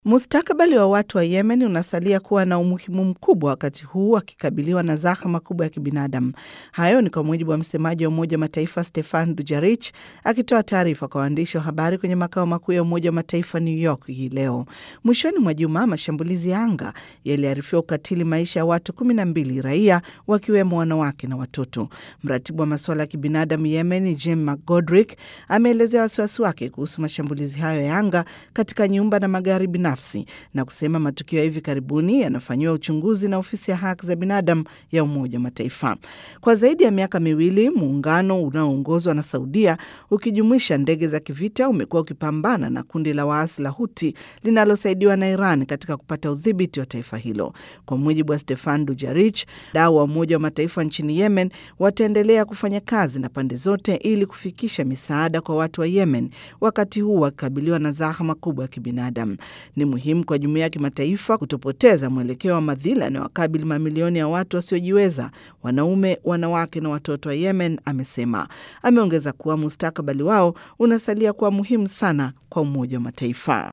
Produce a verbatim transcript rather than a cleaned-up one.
Mustakabali wa watu wa Yemen unasalia kuwa na umuhimu mkubwa wakati huu wakikabiliwa na zahma kubwa ya kibinadamu. Hayo ni kwa mujibu wa msemaji wa Umoja wa Mataifa Stefan Dujarric akitoa taarifa kwa waandishi wa habari kwenye makao makuu ya Umoja wa Mataifa New York hii leo. Mwishoni mwa juma, mashambulizi ya anga yaliarifiwa ukatili maisha ya watu kumi na mbili raia wakiwemo wanawake na watoto. Mratibu wa masuala ya kibinadamu Yemen, Jim McGodrick, ameelezea wasiwasi wake kuhusu mashambulizi hayo ya anga katika nyumba na magari binafsi na kusema matukio ya hivi karibuni yanafanyiwa uchunguzi na ofisi ya haki za binadamu ya Umoja wa Mataifa. Kwa zaidi ya miaka miwili, muungano unaoongozwa na Saudia ukijumuisha ndege za kivita umekuwa ukipambana na kundi la waasi la Houthi linalosaidiwa na Iran katika kupata udhibiti wa taifa hilo. Kwa mujibu wa Stefan Dujarric, wadau wa Umoja wa Mataifa nchini Yemen wataendelea kufanya kazi na pande zote ili kufikisha misaada kwa watu wa Yemen wakati huu wakikabiliwa na zahma kubwa ya kibinadamu. Ni muhimu kwa jumuiya ya kimataifa kutopoteza mwelekeo wa madhila yanayowakabili mamilioni ya watu wasiojiweza, wanaume, wanawake na watoto wa Yemen, amesema. Ameongeza kuwa mustakabali wao unasalia kuwa muhimu sana kwa Umoja wa Mataifa.